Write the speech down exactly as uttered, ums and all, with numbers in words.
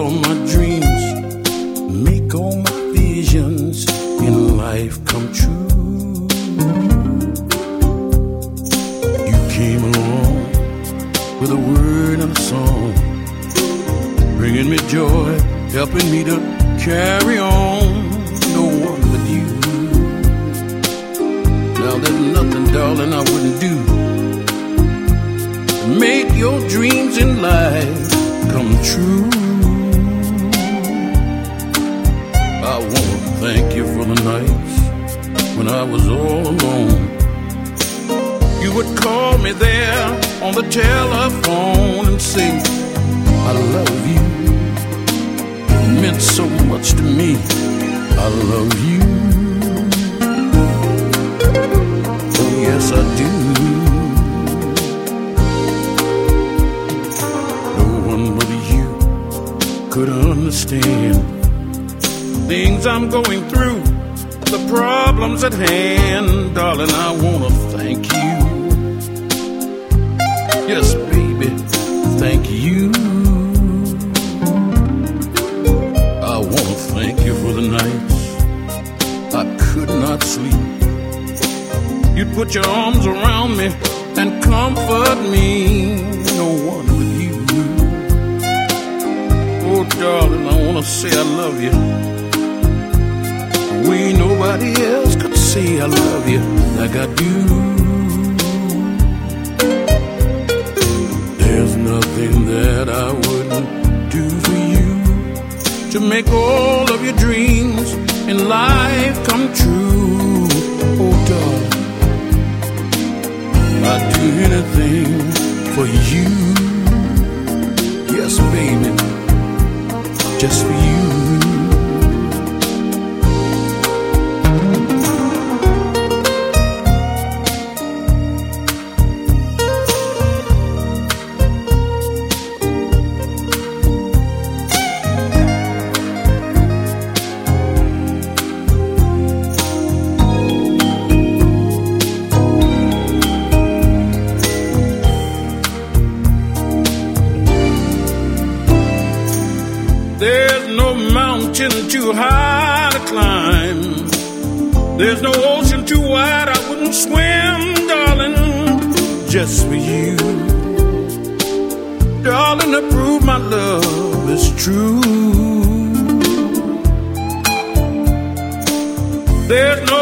all my dreams, make all my visions in life come true. You came along with a word and a song, bringing me joy, helping me to carry on. No one but you. Now there's nothing, darling, I wouldn't do. Make your dreams in life come true. I want to thank you for the nights when I was all alone. You would call me there on the telephone and say, I love you. It meant so much to me. I love you. Oh, yes, I do. No one but you could understand things I'm going through, the problems at hand. Darling, I want to thank you. Yes, baby, thank you. I want to thank you for the nights I could not sleep. You'd put your arms around me and comfort me. No one but you. Oh, darling, I want to say I love you. We nobody else could say I love you like I do. There's nothing that I wouldn't do for you to make all of your dreams in life come true. Oh, darling, I'd do anything for you. Yes, baby, just for you. Too high to climb. There's no ocean too wide I wouldn't swim, darling, just for you. Darling, to prove my love is true. There's no